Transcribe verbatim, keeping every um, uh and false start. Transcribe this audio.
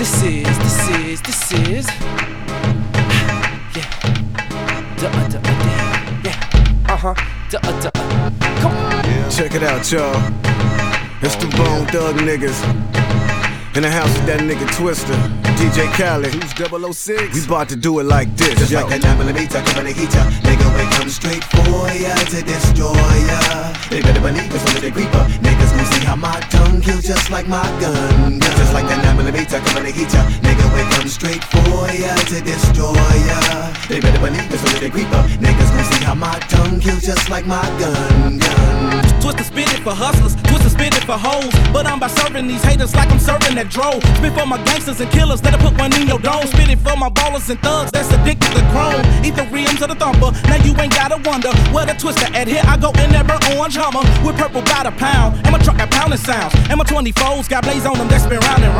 This is, this is, this is. Yeah. Duh, duh, duh, yeah. Uh huh. Duh, duh. Come on. Check it out, y'all. It's the Bone Thug niggas in the house with that nigga Twister, D J Khaled, who's double oh six. We bout to do it like this, just yo. Like that nine millimeter coming to heat ya. Nigga, we come straight for ya to destroy ya. They better believe it's under the creeper. Niggas gon' see how my tongue kills just like my gun, gun. Just like that nine millimeter coming to heat ya. Nigga, we come straight for ya to destroy ya. They better believe it's under the creeper. Niggas gon' see how my tongue kills just like my gun, gun. Twister spit it for hustlers, Twister spit it for hoes. But I'm by serving these haters like I'm serving that dro. Spit for my gangsters and killers that'll put one in your dome. Spit it for my ballers and thugs that's addicted to chrome. Eat the rims of the thumper, now you ain't gotta wonder where the Twister at. Here I go in that burnt orange Hummer with purple by the pound. And my truck got pounding sounds, and my twenty-fours got blaze on them that's been round and round.